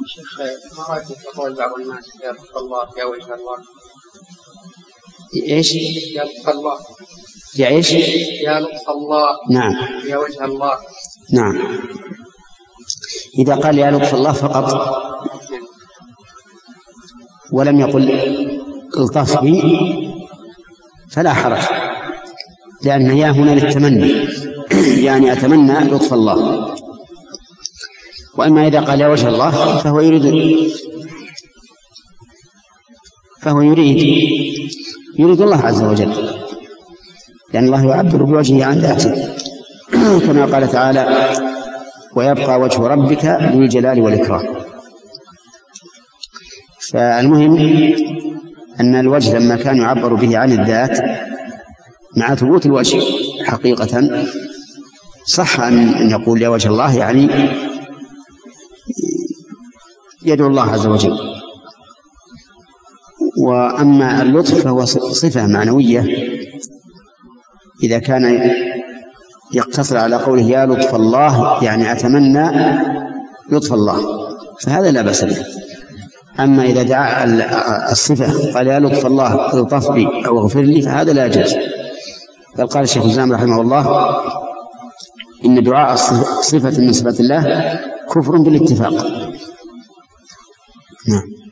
شيخ، ما رأيك في قول بعض الناس يا لطف الله يا وجه الله؟ ايش؟ يا لطف الله. يا ايش؟ يا لطف الله. نعم. يا وجه الله. نعم. إذا قال يا لطف الله فقط ولم يقل الطف بي فلا حرج، لأن يا هنا للتمني يعني أتمنى لطف الله. وأما إذا قال يا وجه الله فهو يريد الله عز وجل، لأن الله يعبر بوجهه عن ذاته كما قال تعالى ويبقى وجه ربك ذو الجلال والإكرام. فالمهم أن الوجه لما كان يعبر به عن الذات مع ثبوت الوجه حقيقة صح أن يقول يا وجه الله، يعني يدعو الله عز وجل. وأما اللطف فهو صفة معنوية، إذا كان يقتصر على قوله يا لطف الله يعني أتمنى لطف الله فهذا لا بأس به. أما إذا دعا الصفة قال يا لطف الله الطف بي أو اغفر لي فهذا لا يجوز. بل قال الشيخ الإسلام رحمه الله إن دعاء صفة من صفات الله كفر بالاتفاق. نعم.